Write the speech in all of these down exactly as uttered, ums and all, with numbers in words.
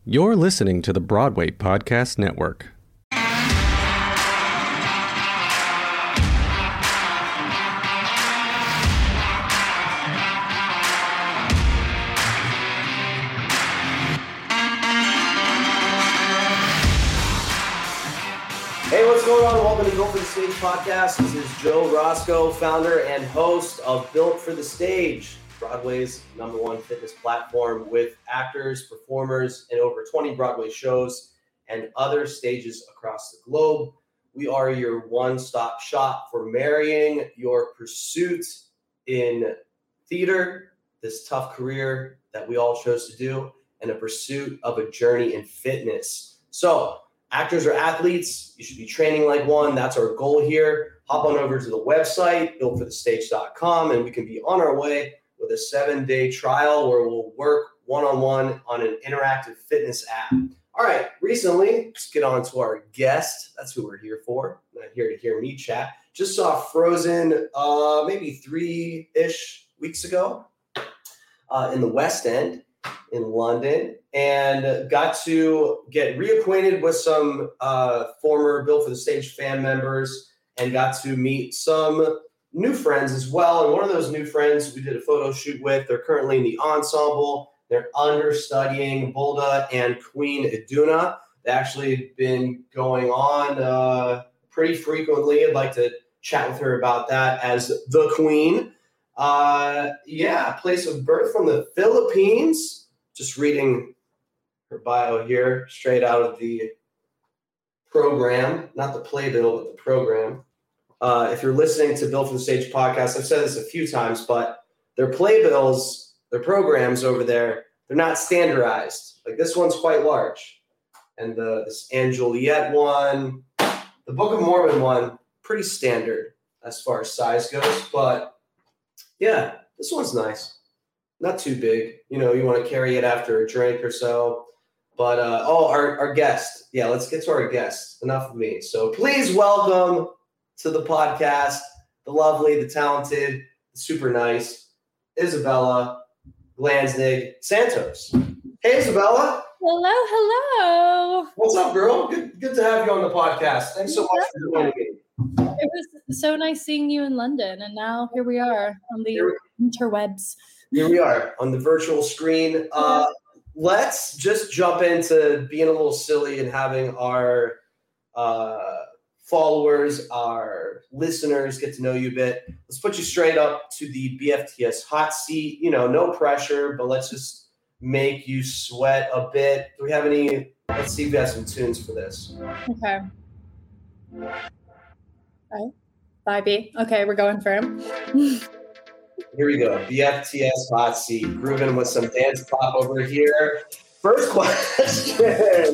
You're listening to the Broadway Podcast Network. Hey, what's going on? Welcome to Built for the Stage podcast. This is Joe Roscoe, founder and host of Built for the Stage, Broadway's number one fitness platform with actors, performers, and over twenty Broadway shows and other stages across the globe. We are your one-stop shop for marrying your pursuit in theater, this tough career that we all chose to do, and a pursuit of a journey in fitness. So, actors or athletes, you should be training like one. That's our goal here. Hop on over to the website, built for the stage dot com, and we can be on our way with a seven-day trial where we'll work one-on-one on an interactive fitness app. All right, recently, let's get on to our guest. That's who we're here for. Not here to hear me chat. Just saw Frozen uh, maybe three-ish weeks ago uh, in the West End in London, and got to get reacquainted with some uh, former Built for the Stage fan members and got to meet some new friends as well. And one of those new friends we did a photo shoot with, they're currently in the ensemble. They're understudying Bulda and Queen Iduna. They've actually been going on uh, pretty frequently. I'd like to chat with her about that as the Queen. Uh, yeah, place of birth from the Philippines. Just reading her bio here, straight out of the program, not the playbill, but the program. Uh, if you're listening to Built for the Stage podcast, I've said this a few times, but their playbills, their programs over there, they're not standardized. Like this one's quite large. And the this Anne Juliet one, the Book of Mormon one, pretty standard as far as size goes, but yeah, this one's nice. Not too big. You know, you want to carry it after a drink or so. But, uh, oh, our, our guest. Yeah, let's get to our guest. Enough of me. So please welcome to the podcast, the lovely, the talented, the super nice, Isabella Glansnig Santos. Hey, Isabella. Hello, hello. What's up, girl? Good, good to have you on the podcast. Thanks so much for joining me. It was so nice seeing you in London, and now here we are on the interwebs. Here we are on the virtual screen. Uh, let's just jump into being a little silly and having our uh, followers, our listeners get to know you a bit. Let's put you straight up to the B F T S hot seat. You know, no pressure, but let's just make you sweat a bit. Do we have any? Let's see if we have some tunes for this. Okay. All right. Bye, B. Okay, we're going firm. Here we go. B F T S hot seat. Grooving with some dance pop over here. First question.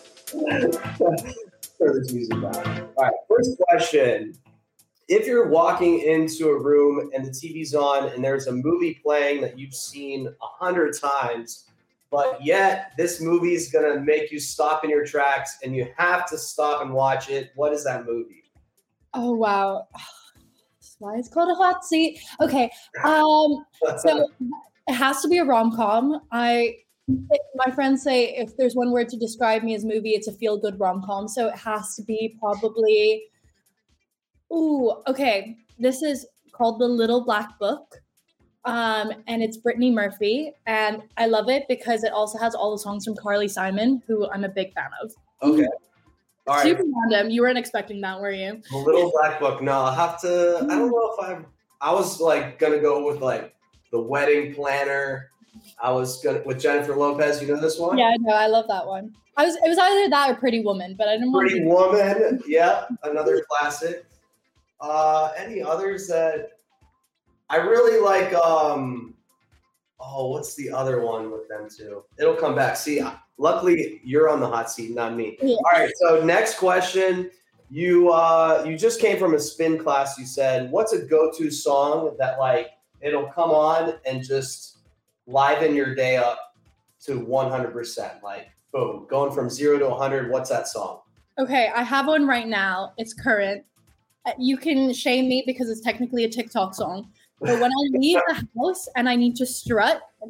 Turn this music down. All right. First question. If you're walking into a room and the T V's on and there's a movie playing that you've seen a hundred times, but yet this movie's going to make you stop in your tracks and you have to stop and watch it, what is that movie? Oh, wow. Why it's called a hot seat. Okay. Um, so it has to be a rom-com. I, my friends say if there's one word to describe me as a movie, it's a feel-good rom-com. So it has to be probably, ooh, okay. This is called The Little Black Book. Um, and it's Brittany Murphy. And I love it because it also has all the songs from Carly Simon, who I'm a big fan of. Okay. All right. Super random. You weren't expecting that, were you? The Little Black Book. No, I'll have to. I don't know if I. I was like gonna go with like The Wedding Planner. I was gonna with Jennifer Lopez. You know this one? Yeah, I know. I love that one. I was. It was either that or Pretty Woman, but I didn't want. Pretty Woman. Yeah, another classic. Uh, any others that I really like? Um, oh, what's the other one with them too? It'll come back. See. Luckily, you're on the hot seat, not me. Yeah. All right, so next question. You uh, you just came from a spin class, you said. What's a go-to song that, like, it'll come on and just liven your day up to one hundred percent? Like, boom, going from zero to one hundred, what's that song? Okay, I have one right now. It's current. You can shame me because it's technically a TikTok song. But when I leave the house and I need to strut,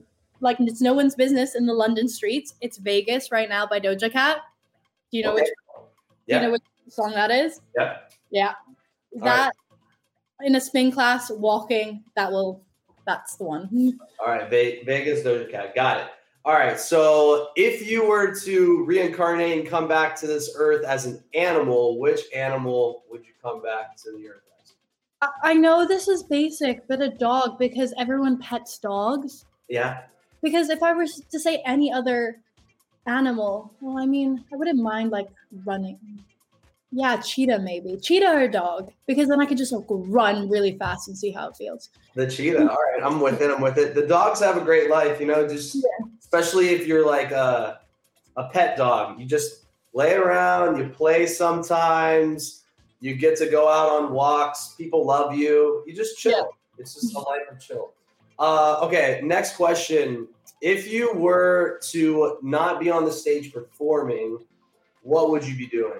like it's no one's business in the London streets. It's Vegas right now by Doja Cat. Do you know Okay. which? Yeah. Do you know which song that is? Yeah. Yeah. All That right. In a spin class, walking. That will. That's the one. All right. Ve- Vegas Doja Cat. Got it. All right. So if you were to reincarnate and come back to this earth as an animal, which animal would you come back to the earth as? I know this is basic, but a dog, because everyone pets dogs. Yeah. Because if I were to say any other animal, well, I mean, I wouldn't mind like running. Yeah, cheetah maybe. Cheetah or dog, because then I could just like run really fast and see how it feels. The cheetah. All right. I'm with it. I'm with it. The dogs have a great life, you know, just Yeah. especially if you're like a, a pet dog. You just lay around, you play sometimes, you get to go out on walks. People love you. You just chill. Yeah. It's just a life of chill. Uh, okay, next question. If you were to not be on the stage performing, what would you be doing?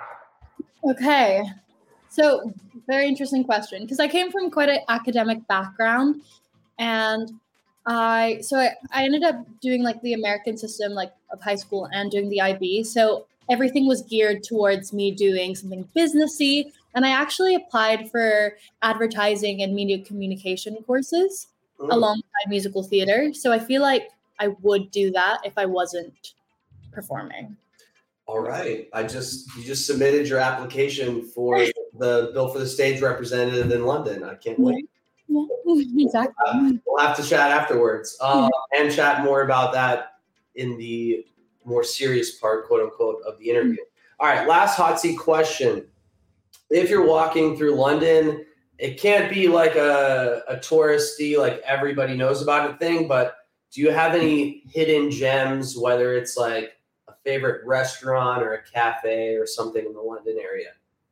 Okay. So very interesting question, because I came from quite an academic background, and I so I, I ended up doing like the American system like of high school and doing the I B. So everything was geared towards me doing something businessy, and I actually applied for advertising and media communication courses mm. alongside musical theater. So I feel like I would do that if I wasn't performing. All right. I just you just submitted your application for the Built for the Stage representative in London. I can't wait. Yeah, yeah. Exactly. Uh, we'll have to chat afterwards uh, and chat more about that in the more serious part, quote unquote, of the interview. All right. Last hot seat question. If you're walking through London, it can't be like a, a touristy, like everybody knows about it thing, but do you have any hidden gems, whether it's like a favorite restaurant or a cafe or something in the London area?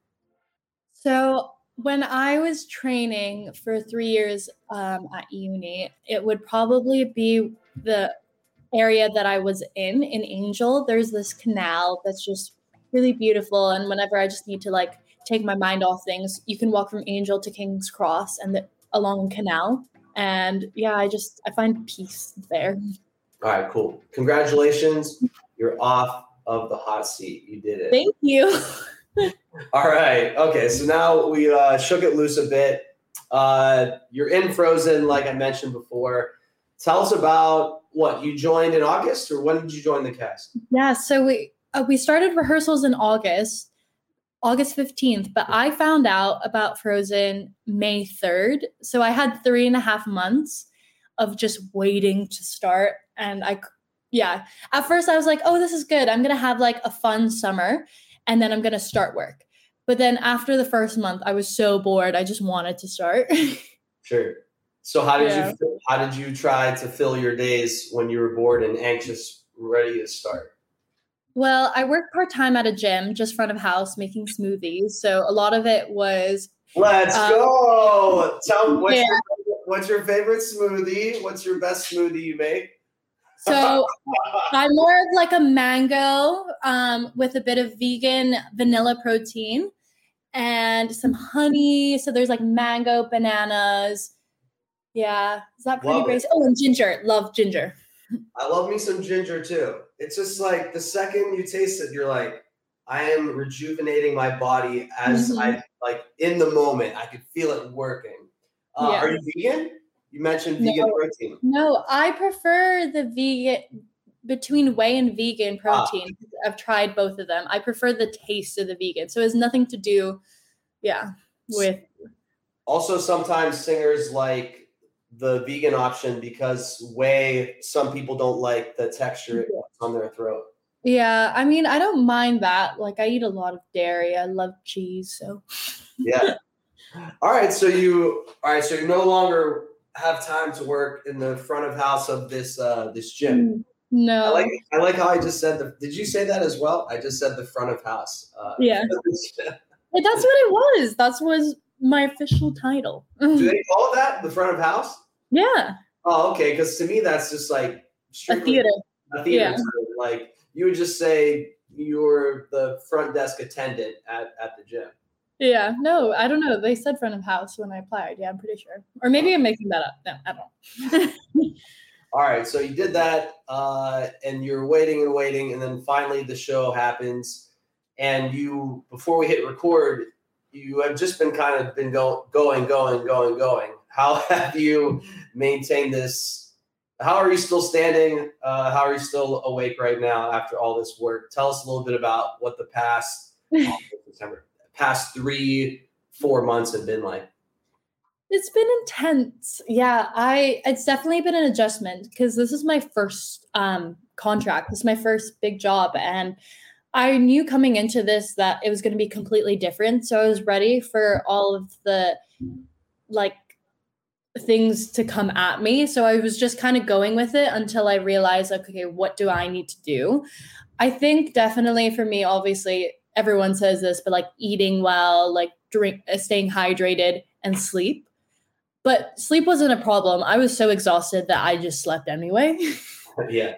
So when I was training for three years um, at uni, it would probably be the area that I was in, in Angel. There's this canal that's just really beautiful. And whenever I just need to like take my mind off things, you can walk from Angel to King's Cross and the, along Canal. And yeah, I just, I find peace there. All right, cool. Congratulations. You're off of the hot seat. You did it. Thank you. All right. Okay. So now we uh, shook it loose a bit. Uh, you're in Frozen, like I mentioned before. Tell us about what you joined in August, or when did you join the cast? Yeah. So we, uh, we started rehearsals in August, August fifteenth, but I found out about Frozen May third. So I had three and a half months of just waiting to start. And I, yeah, at first I was like, oh, this is good. I'm going to have like a fun summer and then I'm going to start work. But then after the first month, I was so bored. I just wanted to start. Sure. So how did Yeah. you, how did you try to fill your days when you were bored and anxious, ready to start? Well, I work part-time at a gym, just front of house, making smoothies. So a lot of it was. Let's um, go. Tell me, what's, yeah. your, what's your favorite smoothie? What's your best smoothie you make? So I'm more of like a mango um, with a bit of vegan vanilla protein and some honey. So there's like mango, bananas. Yeah. Is that pretty Love it. basic? Oh, and ginger. Love ginger. I love me some ginger too. It's just like the second you taste it, you're like, I am rejuvenating my body as Mhm. I like in the moment. I could feel it working. Uh, Yeah. Are you vegan? You mentioned No. vegan protein. No, I prefer the vegan between whey and vegan protein. Ah. I've tried both of them. I prefer the taste of the vegan. So it has nothing to do, yeah, with. Also, sometimes singers like the vegan option because whey, some people don't like the texture it puts on their throat. Yeah, I mean, I don't mind that. Like, I eat a lot of dairy. I love cheese, so. Yeah. All right. So you, all right. So you no longer have time to work in the front of house of this uh, this gym. No. I like I like how I just said the. Did you say that as well? I just said the front of house. Uh, Yeah. But that's what it was. That was my official title. Do they call it that, the front of house? Yeah, Oh, okay. Because to me, that's just like a strictly theater. A theater Yeah. term. Like you would just say you're the front desk attendant at, at the gym. Yeah, no, I don't know. They said front of house when I applied. Yeah, I'm pretty sure. Or maybe I'm making that up. No, I don't know. All right, so you did that, uh, and you're waiting and waiting, and then finally the show happens, and you, before we hit record, you have just been kind of been go, going, going, going, going. How have you maintained this? How are you still standing? Uh, how are you still awake right now after all this work? Tell us a little bit about what the past September, past three, four months have been like. It's been intense. Yeah, I it's definitely been an adjustment because this is my first um, contract. This is my first big job. And I knew coming into this that it was going to be completely different. So I was ready for all of the like things to come at me. So I was just kind of going with it until I realized, like, okay, what do I need to do? I think definitely for me, obviously, everyone says this, but like eating well, like drink, staying hydrated and sleep. But sleep wasn't a problem. I was so exhausted that I just slept anyway. Yeah.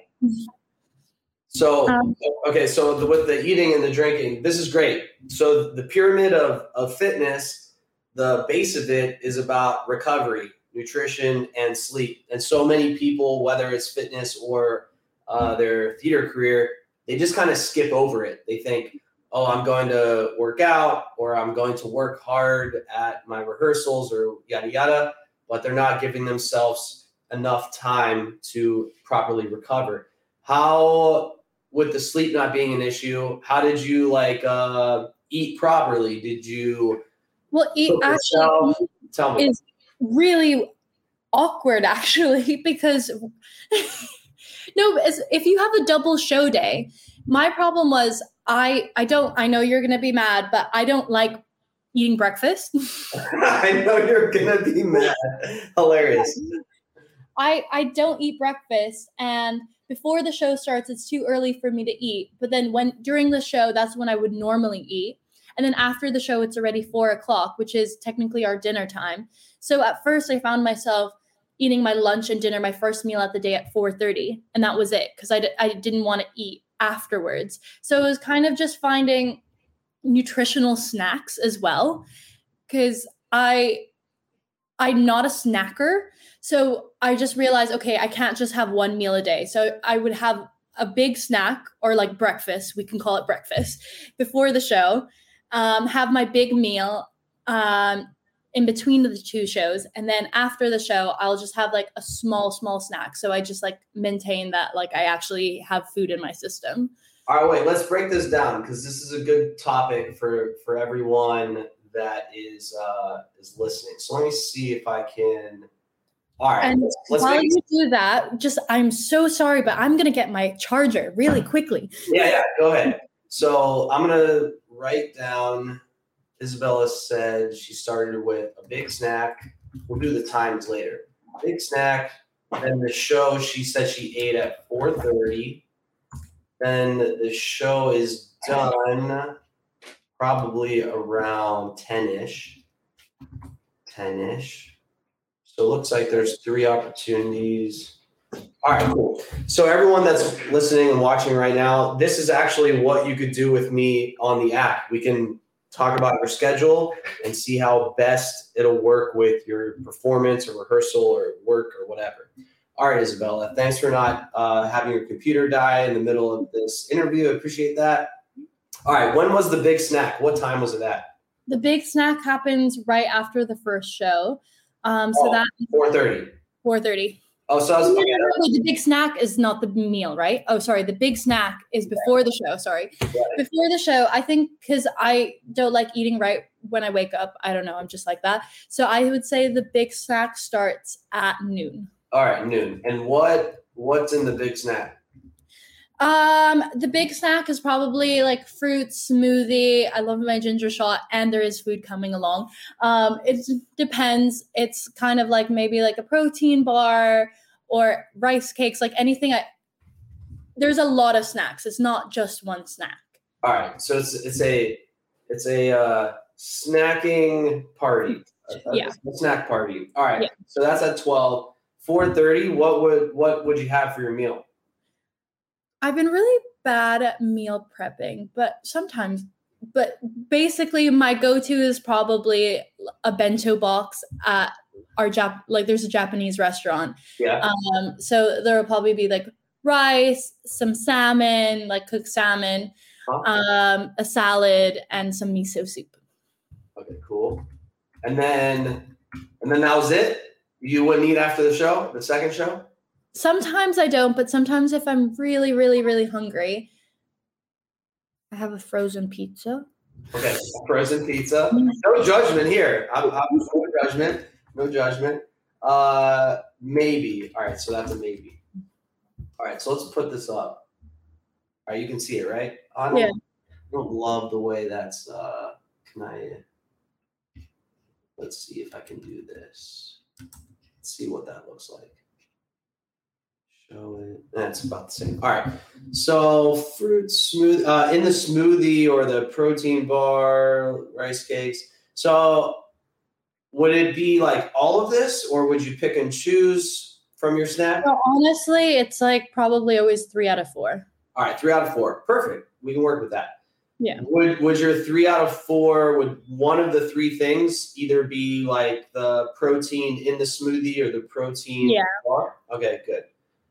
So, um, okay, so the, with the eating and the drinking, this is great. So the pyramid of, of fitness, the base of it is about recovery, nutrition, and sleep. And so many people, whether it's fitness or uh, their theater career, they just kind of skip over it. They think, oh, I'm going to work out or I'm going to work hard at my rehearsals or yada, yada, but they're not giving themselves enough time to properly recover. How, with the sleep not being an issue, how did you like uh, eat properly? Did you? Well, eat actually Tell me. Is really awkward actually because no, if you have a double show day, my problem was I I don't I know you're gonna be mad, but I don't like eating breakfast. I know you're gonna be mad. Hilarious. I I don't eat breakfast, and before the show starts, it's too early for me to eat. But then when during the show, that's when I would normally eat. And then after the show, it's already four o'clock, which is technically our dinner time. So at first, I found myself eating my lunch and dinner, my first meal at the day at four thirty, and that was it because I, d- I didn't want to eat afterwards. So it was kind of just finding nutritional snacks as well, because I I'm not a snacker. So I just realized, okay, I can't just have one meal a day. So I would have a big snack or like breakfast, we can call it breakfast, before the show, um, have my big meal um, in between the two shows. And then after the show, I'll just have like a small, small snack. So I just like maintain that like I actually have food in my system. All right, wait, let's break this down because this is a good topic for, for everyone that is uh, is listening. So let me see if I can. All right. And let's, let's while make... you do that, just I'm so sorry, but I'm gonna get my charger really quickly. Yeah, yeah. Go ahead. So I'm gonna write down. Isabella said she started with a big snack. We'll do the times later. Big snack. Then the show. She said she ate at four thirty. Then the show is done. Probably around ten-ish. ten-ish. So it looks like there's three opportunities. All right, cool. So everyone that's listening and watching right now, this is actually what you could do with me on the app. We can talk about your schedule and see how best it'll work with your performance or rehearsal or work or whatever. All right, Isabella, thanks for not uh, having your computer die in the middle of this interview. I appreciate that. All right, when was the big snack? What time was it at? The big snack happens right after the first show. Um, so oh, that four thirty. four thirty. Oh, so I was no, no, no, the big snack is not the meal, right? Oh, sorry. The big snack is before the show. Sorry. Right. Before the show, I think because I don't like eating right when I wake up. I don't know. I'm just like that. So I would say the big snack starts at noon. All right, noon. And what what's in the big snack? Um, the big snack is probably like fruit smoothie. I love my ginger shot, and there is food coming along. Um, it depends. It's kind of like maybe like a protein bar or rice cakes, like anything. I, there's a lot of snacks. It's not just one snack. All right, so it's it's a it's a uh, snacking party. A, yeah, a snack party. All right, yeah. So that's at twelve. four thirty. What would what would you have for your meal? I've been really bad at meal prepping, but sometimes, but basically my go-to is probably a bento box at our Jap like there's a Japanese restaurant. Yeah. Um, so there will probably be like rice, some salmon, like cooked salmon, huh? um, a salad, and some miso soup. Okay, cool. And then, and then that was it? You wouldn't eat after the show, the second show? Sometimes I don't, but sometimes if I'm really, really, really hungry, I have a frozen pizza. Okay, frozen pizza. No judgment here. I'm, I'm no judgment. No judgment. Uh, maybe. All right, so that's a maybe. All right, so let's put this up. All right, you can see it, right? I don't, yeah. I don't love the way that's. Uh, can I? Let's see if I can do this. Let's see what that looks like. Show it. That's about the same. All right. So fruit smooth uh, in the smoothie or the protein bar, rice cakes. So would it be like all of this, or would you pick and choose from your snack? So honestly, it's like probably always three out of four. All right, three out of four. Perfect. We can work with that. Yeah. Would would your three out of four, would one of the three things either be like the protein in the smoothie or the protein yeah. bar? Okay, good.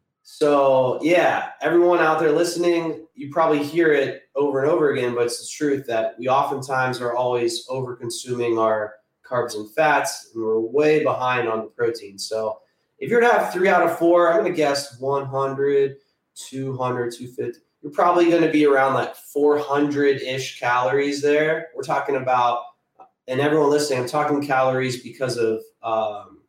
So yeah, everyone out there listening, you probably hear it over and over again, but it's the truth that we oftentimes are always over consuming our carbs and fats, and we're way behind on the protein. So if you're to have three out of four, I'm going to guess one hundred, two hundred, two fifty. You're probably going to be around like four hundred-ish calories there. We're talking about, and everyone listening, I'm talking calories because of um,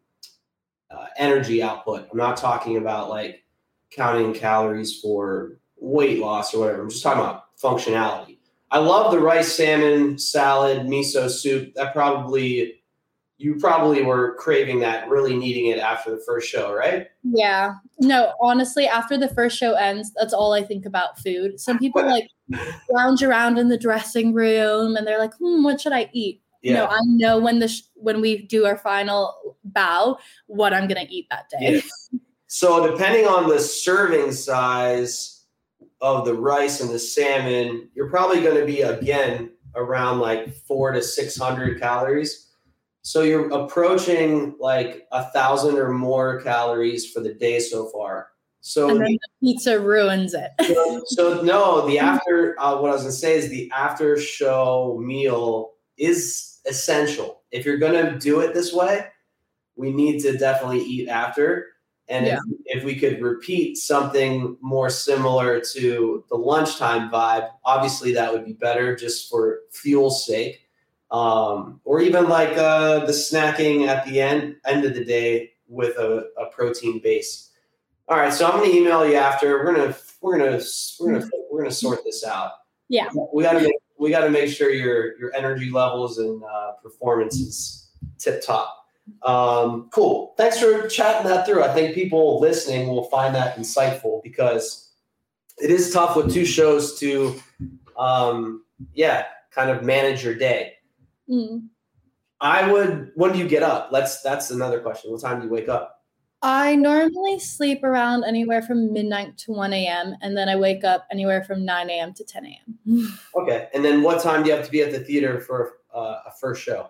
uh, energy output. I'm not talking about like counting calories for weight loss or whatever. I'm just talking about functionality. I love the rice, salmon, salad, miso soup. That probably, you probably were craving that, really needing it after the first show, right? Yeah. No, honestly, after the first show ends, that's all I think about food. Some people like lounge around in the dressing room and they're like, hmm, what should I eat? Yeah. No, I know when the sh- when we do our final bow, what I'm going to eat that day. Yes. So depending on the serving size of the rice and the salmon, you're probably going to be, again, around like four to six hundred calories. So you're approaching like a thousand or more calories for the day so far. So and then the pizza ruins it. so, so no, the after, uh, what I was going to say is the after show meal is essential. If you're going to do it this way, we need to definitely eat after. And yeah. if, if we could repeat something more similar to the lunchtime vibe, obviously that would be better just for fuel's sake. Um, or even like uh, the snacking at the end end of the day with a, a protein base. All right, so I'm going to email you after. We're gonna we're gonna we're gonna we're gonna sort this out. Yeah, we got to make we got to make sure your your energy levels and uh, performance is tip top. Um, cool. Thanks for chatting that through. I think people listening will find that insightful because it is tough with two shows to, um, yeah, kind of manage your day. Mm. I would, when do you get up? Let's, that's another question. What time do you wake up? I normally sleep around anywhere from midnight to one a.m. and then I wake up anywhere from nine a.m. to ten a.m. Okay. And then what time do you have to be at the theater for uh, a first show?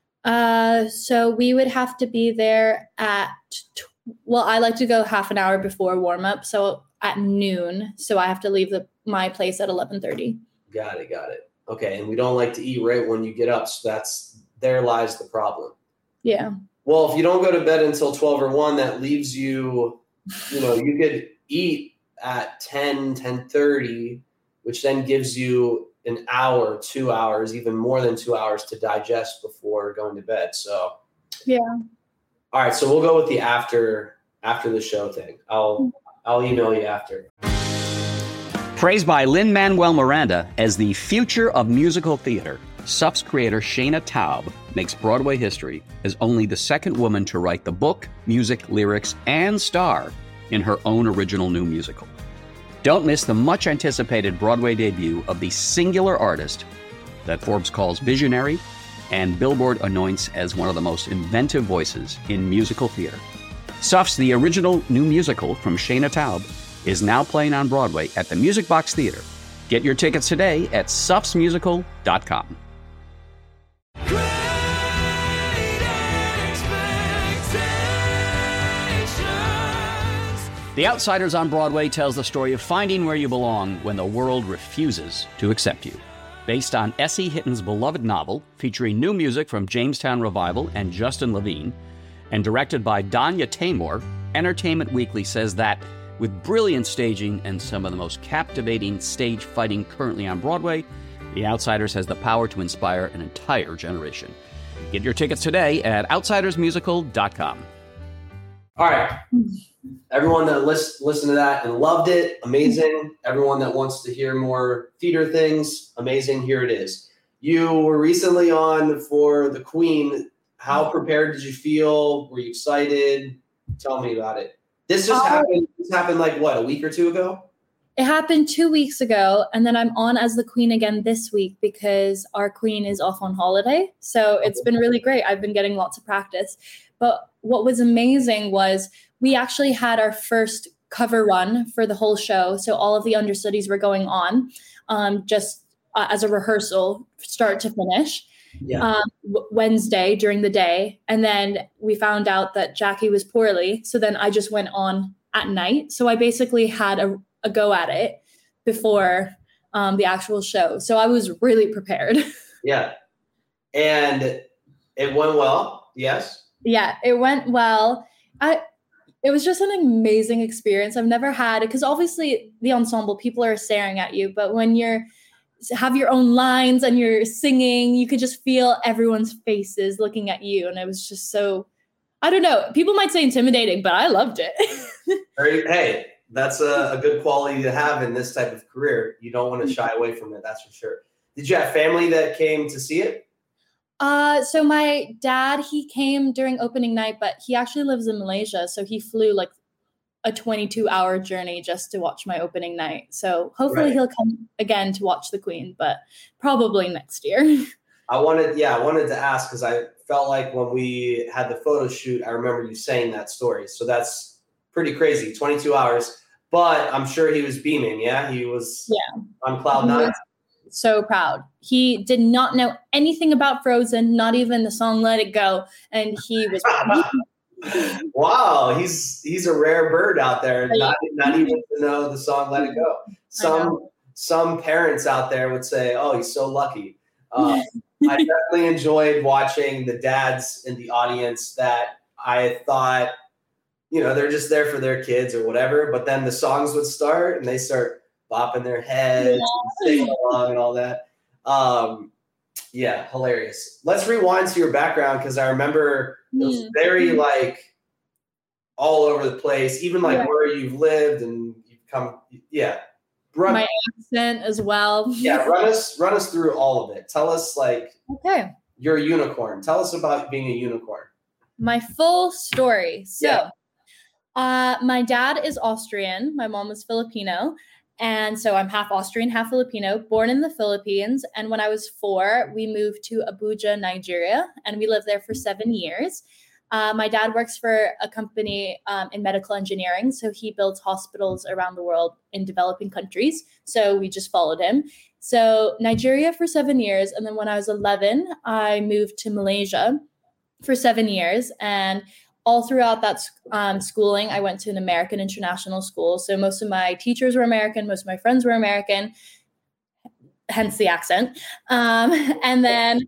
Uh, so we would have to be there at, tw- well, I like to go half an hour before warm up. So at noon. So I have to leave the, my place at eleven thirty. Got it. Got it. Okay. And we don't like to eat right when you get up. So that's, there lies the problem. Yeah. Well, if you don't go to bed until twelve or one, that leaves you, you know, you could eat at ten, ten thirty, which then gives you an hour, two hours, even more than two hours to digest before going to bed. So, yeah. All right. So we'll go with the after, after the show thing. I'll, I'll email you after. Praised by Lin-Manuel Miranda as the future of musical theater, S U P's creator Shayna Taub makes Broadway history as only the second woman to write the book, music, lyrics, and star in her own original new musical. Don't miss the much-anticipated Broadway debut of the singular artist that Forbes calls visionary and Billboard anoints as one of the most inventive voices in musical theater. S U P's The Original New Musical from Shayna Taub is now playing on Broadway at the Music Box Theater. Get your tickets today at sups musical dot com. The Outsiders on Broadway tells the story of finding where you belong when the world refuses to accept you. Based on S E. Hitton's beloved novel, featuring new music from Jamestown Revival and Justin Levine, and directed by Danya Tamor, Entertainment Weekly says that, with brilliant staging and some of the most captivating stage fighting currently on Broadway, The Outsiders has the power to inspire an entire generation. Get your tickets today at outsiders musical dot com. All right. Everyone that lis- listened to that and loved it, amazing. Everyone that wants to hear more theater things, amazing. Here it is. You were recently on for The Queen. How prepared did you feel? Were you excited? Tell me about it. This just uh, happened. This happened like what, a week or two ago? It happened two weeks ago, and then I'm on as the Queen again this week because our Queen is off on holiday. So it's been really great. I've been getting lots of practice. But what was amazing was we actually had our first cover run for the whole show. So all of the understudies were going on um, just uh, as a rehearsal, start to finish, yeah. um, w- Wednesday during the day. And then we found out that Jackie was poorly. So then I just went on at night. So I basically had a, a go at it before um, the actual show. So I was really prepared. Yeah. And it went well. Yes. Yeah, it went well. I, it was just an amazing experience. I've never had it because obviously the ensemble, people are staring at you, but when you're have your own lines and you're singing, you could just feel everyone's faces looking at you. And it was just so, I don't know, people might say intimidating, but I loved it. Hey, that's a, a good quality to have in this type of career. You don't want to shy away from it, that's for sure. Did you have family that came to see it? Uh, so my dad, he came during opening night, but he actually lives in Malaysia. So he flew like a twenty-two hour journey just to watch my opening night. So hopefully right. he'll come again to watch the Queen, but probably next year. I wanted, yeah, I wanted to ask because I felt like when we had the photo shoot, I remember you saying that story. So that's pretty crazy, twenty-two hours, but I'm sure he was beaming. Yeah. He was yeah. on cloud nine. So proud. He did not know anything about Frozen, not even the song Let It Go. And he was wow, he's he's a rare bird out there, not, not even to know the song Let It Go. Some some parents out there would say, oh, he's so lucky. Uh, I definitely enjoyed watching the dads in the audience that I thought, you know, they're just there for their kids or whatever. But then the songs would start and they start bopping their heads, yeah. and singing along and all that. Um, yeah, hilarious. Let's rewind to your background because I remember it was very like all over the place, even like yeah. where you've lived and you've come. Yeah, run, my accent as well. Yeah, run us run us through all of it. Tell us like okay, you're a unicorn. Tell us about being a unicorn. My full story. So, yeah. uh, my dad is Austrian. My mom was Filipino. And so I'm half Austrian, half Filipino, born in the Philippines. And when I was four, we moved to Abuja, Nigeria, and we lived there for seven years. Uh, my dad works for a company um, in medical engineering. So he builds hospitals around the world in developing countries. So we just followed him. So Nigeria for seven years. And then when I was eleven, I moved to Malaysia for seven years. And all throughout that um, schooling, I went to an American international school. So most of my teachers were American. Most of my friends were American, hence the accent. Um, and then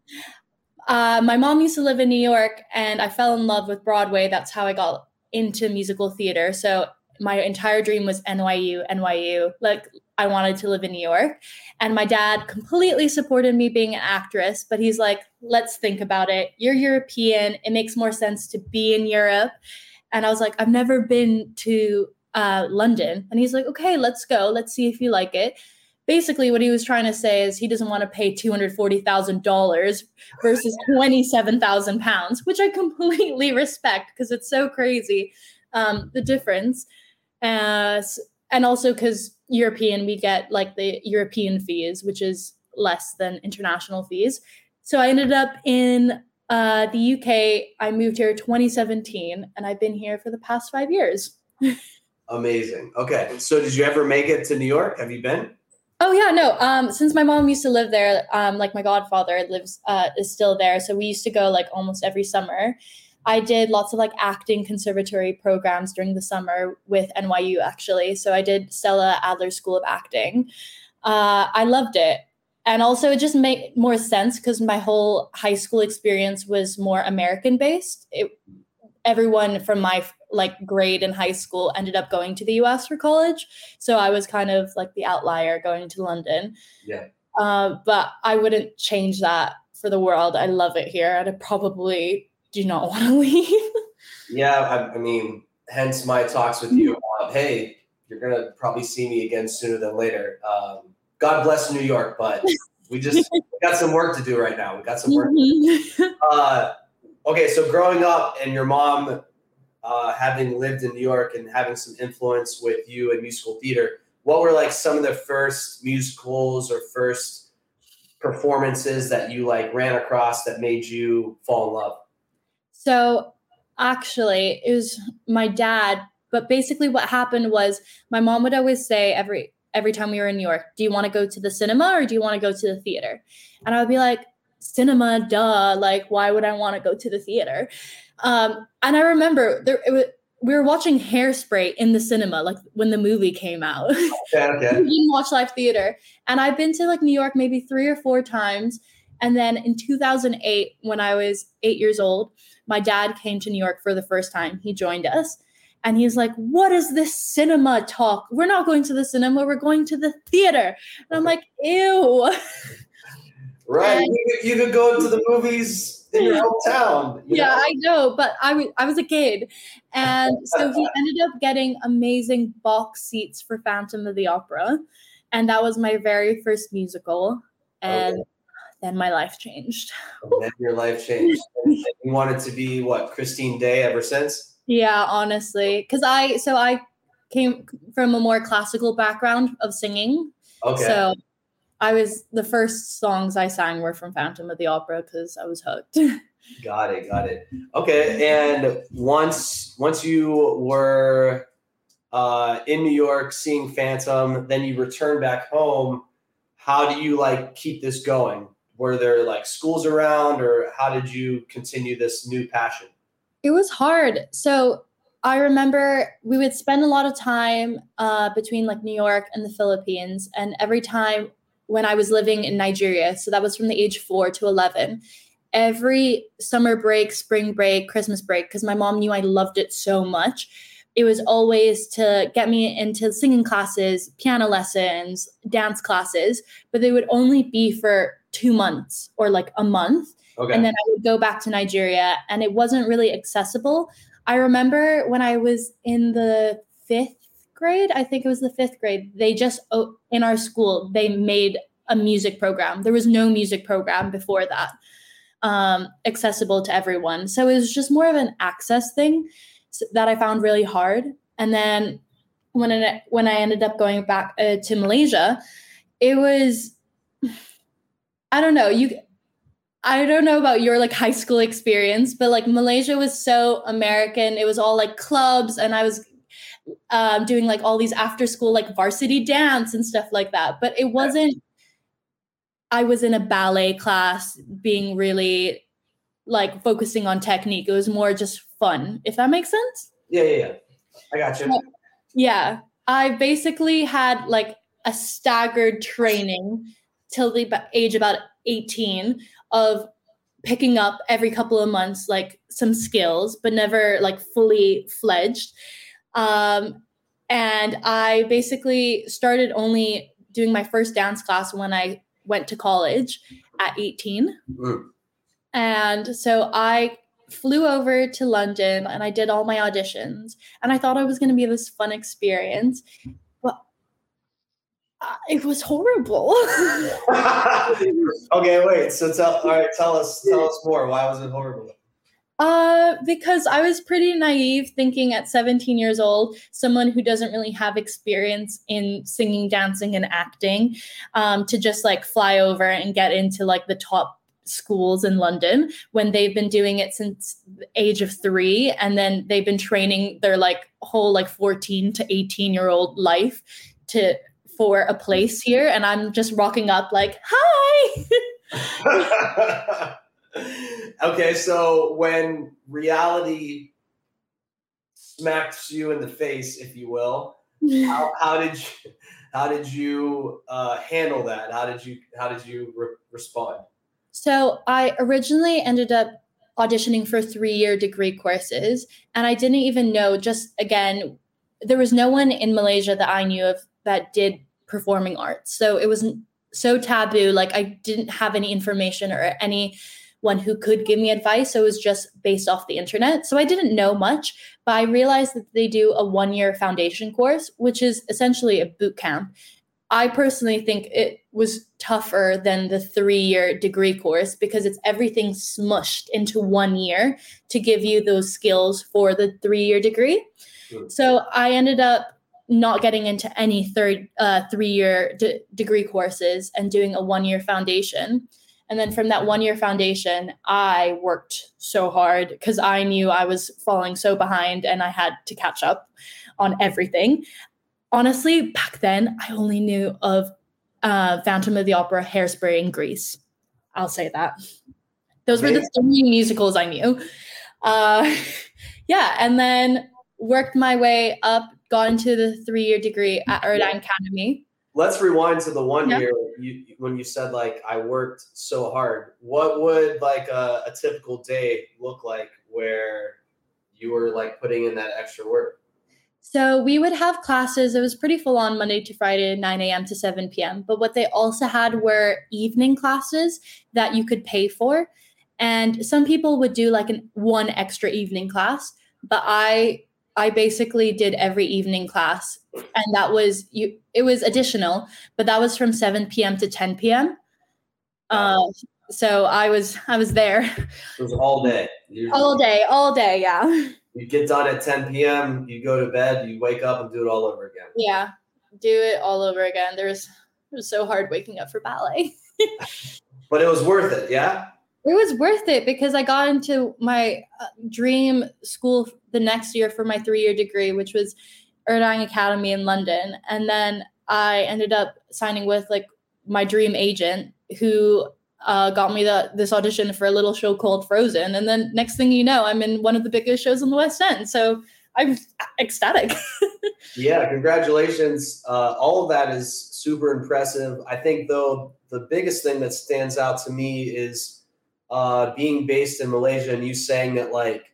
uh, my mom used to live in New York, and I fell in love with Broadway. That's how I got into musical theater. So my entire dream was N Y U, N Y U. Like I wanted to live in New York. And my dad completely supported me being an actress, but he's like, let's think about it. You're European. It makes more sense to be in Europe. And I was like, I've never been to uh, London. And he's like, okay, let's go. Let's see if you like it. Basically, what he was trying to say is he doesn't want to pay two hundred forty thousand dollars versus twenty-seven thousand pounds, which I completely respect because it's so crazy, um, the difference. Uh, and also because European, we get like the European fees, which is less than international fees. So I ended up in uh, the U K. I moved here in twenty seventeen, and I've been here for the past five years. Amazing. Okay. So did you ever make it to New York? Have you been? Oh, yeah, no. Um, since my mom used to live there, um, like my godfather lives uh, is still there. So we used to go like almost every summer. I did lots of like acting conservatory programs during the summer with N Y U actually. So I did Stella Adler School of Acting. Uh, I loved it. And also it just made more sense because my whole high school experience was more American based. It, everyone from my like grade in high school ended up going to the U S for college. So I was kind of like the outlier going to London. Yeah. Uh, but I wouldn't change that for the world. I love it here. And I probably do not want to leave. Yeah. I, I mean, hence my talks with you about, hey, you're going to probably see me again sooner than later. Um, God bless New York, but we just we got some work to do right now. We got some work. Mm-hmm. Uh, okay, so growing up and your mom uh, having lived in New York and having some influence with you in musical theater, what were like some of the first musicals or first performances that you like ran across that made you fall in love? So actually, it was my dad. But basically what happened was my mom would always say every every time we were in New York, do you want to go to the cinema or do you want to go to the theater? And I would be like, cinema, duh. Like, why would I want to go to the theater? Um, and I remember there, it was, we were watching Hairspray in the cinema, like when the movie came out. Okay, okay. We didn't watch live theater. And I've been to like New York maybe three or four times. And then in two thousand eight, when I was eight years old, my dad came to New York for the first time. He joined us. And he's like, what is this cinema talk? We're not going to the cinema. We're going to the theater. And I'm like, ew. Right. And, you, could, you could go to the movies in your hometown. You yeah, know? I know. But I, w- I was a kid. And so he ended up getting amazing box seats for Phantom of the Opera. And that was my very first musical. And okay. Then my life changed. And then your life changed. And you wanted to be, what, Christine Day ever since? Yeah, honestly, because I so I came from a more classical background of singing. Okay. So I was the first songs I sang were from Phantom of the Opera because I was hooked. Got it, got it. Okay, and once once you were uh, in New York seeing Phantom, then you returned back home. How do you like keep this going? Were there like schools around, or how did you continue this new passion? It was hard. So I remember we would spend a lot of time uh, between like New York and the Philippines. And every time when I was living in Nigeria, so that was from the age four to eleven, every summer break, spring break, Christmas break, because my mom knew I loved it so much, it was always to get me into singing classes, piano lessons, dance classes, but they would only be for two months or like a month. Okay. And then I would go back to Nigeria and it wasn't really accessible. I remember when I was in the fifth grade, I think it was the fifth grade, they just, in our school, they made a music program. There was no music program before that, um, accessible to everyone. So it was just more of an access thing that I found really hard. And then when it, when I ended up going back uh, to Malaysia, it was, I don't know, you I don't know about your like high school experience, but like Malaysia was so American. It was all like clubs, and I was um, doing like all these after school like varsity dance and stuff like that. But it wasn't, I was in a ballet class being really like focusing on technique. It was more just fun, if that makes sense. Yeah, yeah, yeah. I got you. So, yeah. I basically had like a staggered training till the age about eighteen of picking up every couple of months, like some skills, but never like fully fledged. Um, and I basically started only doing my first dance class when I went to college at eighteen. Mm. And so I flew over to London and I did all my auditions and I thought it was going to be this fun experience. Uh, it was horrible. Okay, wait. So tell, all right, tell us, tell us more. Why was it horrible? Uh, because I was pretty naive, thinking at seventeen years old, someone who doesn't really have experience in singing, dancing, and acting, um, to just like fly over and get into like the top schools in London when they've been doing it since the age of three, and then they've been training their like whole like fourteen to eighteen year old life to. For a place here, and I'm just rocking up like, hi. Okay, so when reality smacks you in the face, if you will, how, how did you how did you uh, handle that? How did you how did you re- respond? So I originally ended up auditioning for three-year degree courses, and I didn't even know, just again, there was no one in Malaysia that I knew of that did performing arts. So it was so taboo. Like I didn't have any information or anyone who could give me advice. So it was just based off the internet. So I didn't know much, but I realized that they do a one-year foundation course, which is essentially a boot camp. I personally think it was tougher than the three-year degree course because it's everything smushed into one year to give you those skills for the three-year degree. Sure. So I ended up not getting into any third uh, three-year d- degree courses and doing a one-year foundation. And then from that one-year foundation, I worked so hard because I knew I was falling so behind and I had to catch up on everything. Honestly, back then, I only knew of uh, Phantom of the Opera, Hairspray, and Grease. I'll say that. Those okay. were the three musicals I knew. Uh, yeah, and then worked my way up, got into the three-year degree at Erdang Academy. Let's rewind to the one yeah. year you, when you said, like, I worked so hard. What would, like, a, a typical day look like where you were, like, putting in that extra work? So we would have classes. It was pretty full on Monday to Friday, nine a.m. to seven p.m. But what they also had were evening classes that you could pay for. And some people would do like an one extra evening class. But I I basically did every evening class. And that was you. It was additional, but that was from seven p.m. to ten p.m. Uh, so I was I was there. It was all day. Usually. All day, all day, yeah. You get done at ten p.m., you go to bed, you wake up and do it all over again. Yeah, do it all over again. There was, it was so hard waking up for ballet. But it was worth it, yeah? It was worth it because I got into my uh, dream school the next year for my three-year degree, which was Erdang Academy in London. And then I ended up signing with like my dream agent who Uh, got me the, this audition for a little show called Frozen. And then next thing you know, I'm in one of the biggest shows in the West End. So I'm ecstatic. Yeah, congratulations. Uh, all of that is super impressive. I think, though, the biggest thing that stands out to me is uh, being based in Malaysia and you saying that, like,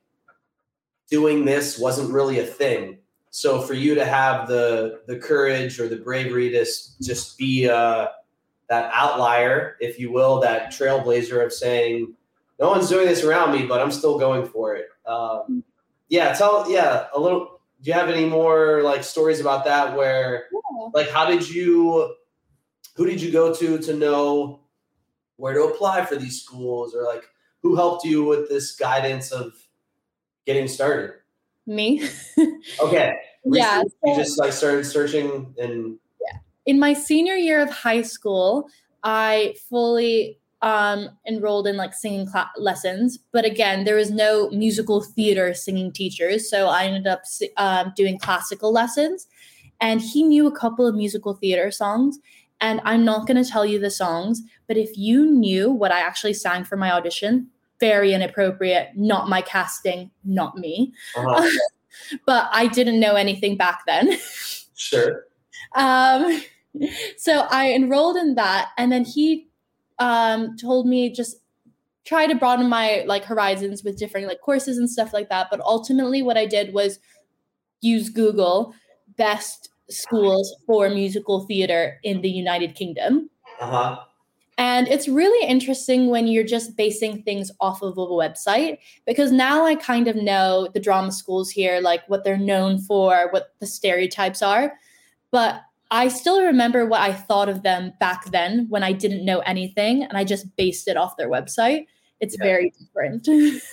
doing this wasn't really a thing. So for you to have the the courage or the bravery to just be uh, – that outlier, if you will, that trailblazer of saying, no one's doing this around me, but I'm still going for it. Um, yeah, tell, yeah, a little, do you have any more like stories about that where, yeah. like, how did you, who did you go to to know where to apply for these schools, or like, who helped you with this guidance of getting started? Me. Okay. Yeah. So you just like started searching and in my senior year of high school, I fully um, enrolled in like singing cl- lessons. But again, there was no musical theater singing teachers. So I ended up um, doing classical lessons. And he knew a couple of musical theater songs. And I'm not going to tell you the songs, but if you knew what I actually sang for my audition, very inappropriate, not my casting, not me. Uh-huh. But I didn't know anything back then. Sure. Um, so I enrolled in that, and then he um, told me just try to broaden my like horizons with different like courses and stuff like that. But ultimately what I did was use Google best schools for musical theater in the United Kingdom. Uh-huh. And it's really interesting when you're just basing things off of a website, because now I kind of know the drama schools here, like what they're known for, what the stereotypes are. But I still remember what I thought of them back then when I didn't know anything and I just based it off their website. It's yeah. very different.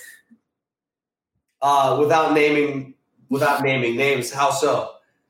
uh, without naming, without naming names, how so?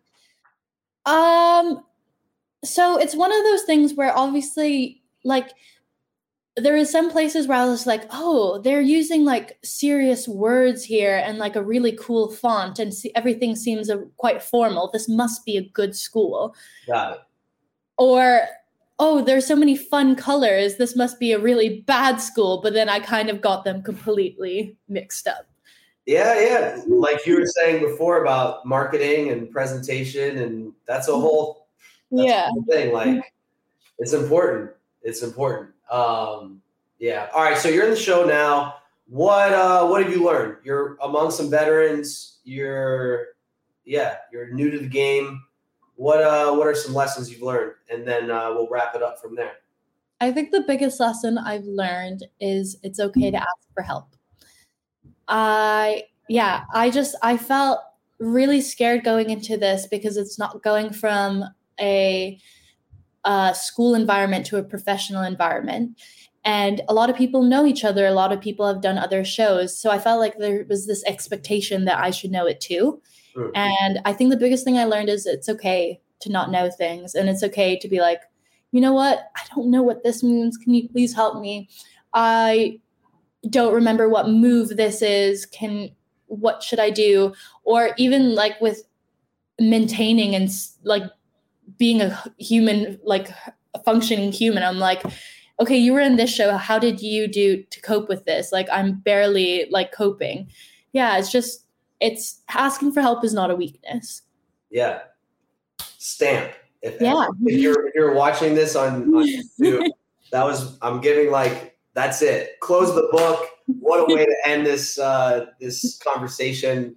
Um, so it's one of those things where obviously, like, there is some places where I was like, oh, they're using like serious words here and like a really cool font, and see, everything seems a, quite formal. This must be a good school. Got it. Or oh, there's so many fun colors. This must be a really bad school. But then I kind of got them completely mixed up. Yeah, yeah. Like you were saying before about marketing and presentation, and that's a whole, that's yeah. a whole thing. Like, it's important. It's important. Um, yeah. All right. So you're in the show now. What uh, what have you learned? You're among some veterans. You're, yeah, you're new to the game. What uh, what are some lessons you've learned? And then uh, we'll wrap it up from there. I think the biggest lesson I've learned is it's okay to ask for help. I, yeah, I just, I felt really scared going into this because it's not going from a, a school environment to a professional environment. And a lot of people know each other. A lot of people have done other shows. So I felt like there was this expectation that I should know it too. Mm-hmm. And I think the biggest thing I learned is it's okay to not know things. And it's okay to be like, you know what? I don't know what this means. Can you please help me? I don't remember what move this is. Can, what should I do? Or even like with maintaining and like being a human, like a functioning human, I'm like, okay, you were in this show. How did you do to cope with this? Like, I'm barely like coping. Yeah. It's just, it's asking for help is not a weakness. Yeah. Stamp. If, yeah. If you're, if you're watching this on, on YouTube, that was, I'm giving like, that's it. Close the book. What a way to end this, uh, this conversation.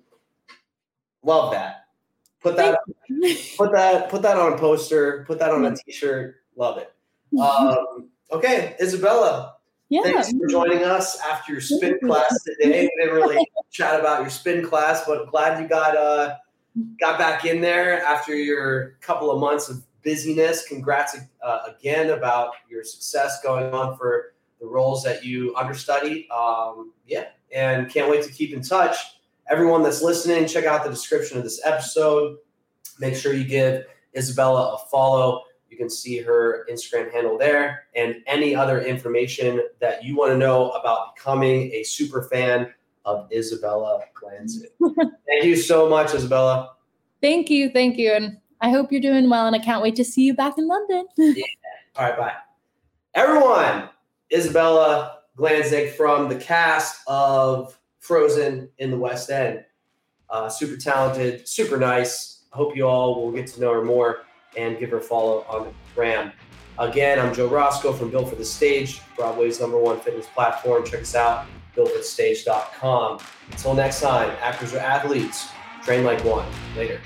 Love that. Put that, put that, put that on a poster, put that on a t-shirt. Love it. Um, okay. Isabella, yeah. Thanks for joining us after your spin class today. We didn't really chat about your spin class, but glad you got, uh, got back in there after your couple of months of busyness. Congrats uh, again about your success going on for the roles that you understudied. Um, yeah, and can't wait to keep in touch. Everyone that's listening, check out the description of this episode. Make sure you give Isabella a follow. You can see her Instagram handle there and any other information that you want to know about becoming a super fan of Isabella Glanzig. Thank you so much, Isabella. Thank you. Thank you. And I hope you're doing well, and I can't wait to see you back in London. Yeah. All right, bye. Everyone, Isabella Glanzig from the cast of Frozen in the West End. Uh, super talented, super nice. I hope you all will get to know her more and give her a follow on the gram. Again, I'm Joe Roscoe from Built for the Stage, Broadway's number one fitness platform. Check us out, built for the stage dot com. Until next time, actors or athletes, train like one. Later.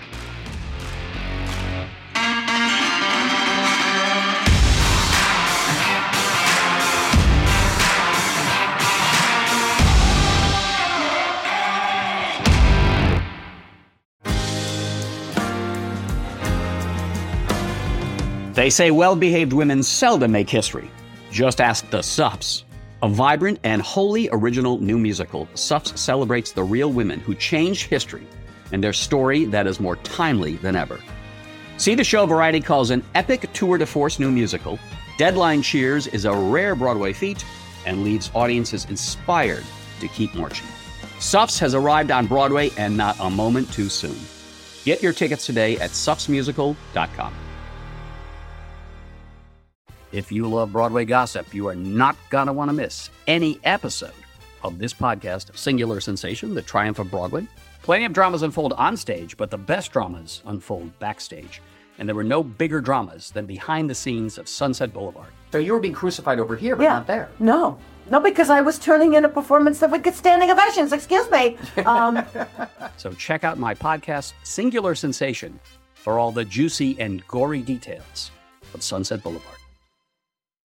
They say well-behaved women seldom make history. Just ask the Suffs. A vibrant and wholly original new musical, Suffs celebrates the real women who changed history and their story that is more timely than ever. See the show Variety calls an epic tour de force new musical. Deadline cheers is a rare Broadway feat and leaves audiences inspired to keep marching. Suffs has arrived on Broadway and not a moment too soon. Get your tickets today at suffs musical dot com. If you love Broadway gossip, you are not going to want to miss any episode of this podcast, Singular Sensation, The Triumph of Broadway. Plenty of dramas unfold on stage, but the best dramas unfold backstage. And there were no bigger dramas than behind the scenes of Sunset Boulevard. So you were being crucified over here, but yeah. not there. No. No, because I was turning in a performance that would get standing ovations. Excuse me. Um, so check out my podcast, Singular Sensation, for all the juicy and gory details of Sunset Boulevard.